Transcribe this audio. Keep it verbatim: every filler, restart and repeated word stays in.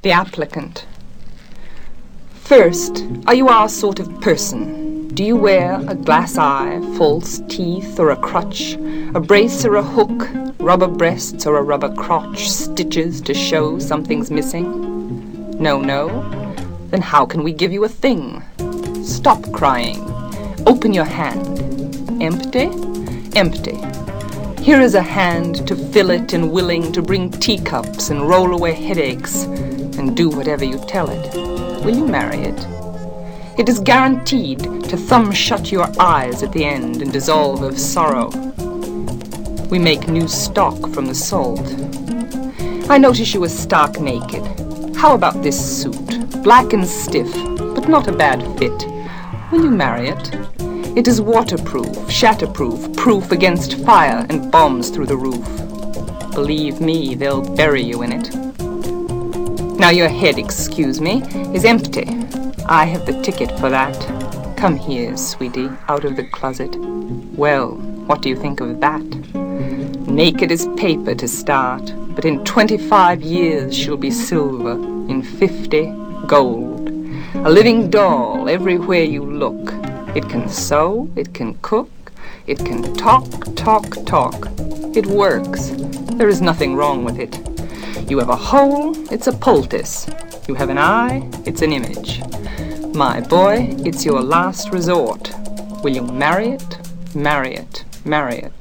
The applicant. First, are you our sort of person? Do you wear a glass eye, false teeth, or a crutch, a brace or a hook, rubber breasts or a rubber crotch, stitches to show something's missing? No, no? Then how can we give you a thing? Stop crying. Open your hand. Empty? Empty. Here is a hand to fill it and willing to bring teacups and roll away headaches and do whatever you tell it. Will you marry it? It is guaranteed to thumb shut your eyes at the end and dissolve of sorrow. We make new stock from the salt. I notice you are stark naked. How about this suit? Black and stiff, but not a bad fit. Will you marry it? It is waterproof, shatterproof, proof against fire and bombs through the roof. Believe me, they'll bury you in it. Now your head, excuse me, is empty. I have the ticket for that. Come here, sweetie, out of the closet. Well, what do you think of that? Naked as paper to start, but in twenty-five years she'll be silver, in fifty, gold. A living doll everywhere you look. It can sew, it can cook, it can talk, talk, talk. It works. There is nothing wrong with it. You have a hole, it's a poultice. You have an eye, it's an image. My boy, it's your last resort. Will you marry it, marry it, marry it?